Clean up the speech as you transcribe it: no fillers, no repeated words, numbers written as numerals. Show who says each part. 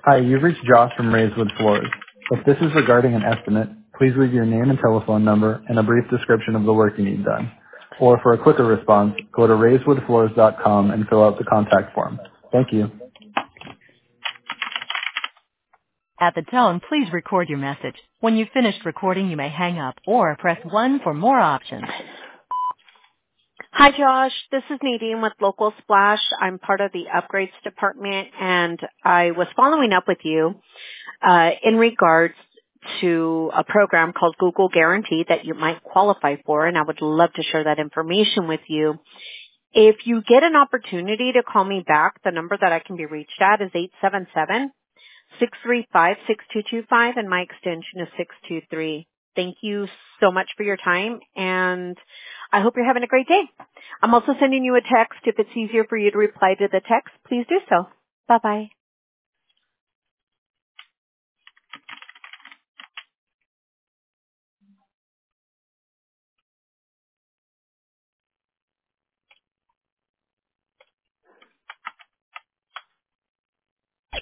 Speaker 1: Hi, you've reached Josh from Raiswood Floors. If this is regarding an estimate, please leave your name and telephone number and a brief description of the work you need done. Or for a quicker response, go to raisewoodfloors.com and fill out the contact form. Thank you.
Speaker 2: At the tone, please record your message. When you've finished recording, you may hang up or press 1 for more options.
Speaker 3: Hi, Josh. This is Nadine with Local Splash. I'm part of the upgrades department, and I was following up with you in regards to a program called Google Guarantee that you might qualify for, and I would love to share that information with you. If you get an opportunity to call me back, the number that I can be reached at is 877-635-6225, and my extension is 623. Thank you so much for your time, and I hope you're having a great day. I'm also sending you a text. If it's easier for you to reply to the text, please do so. Bye-bye.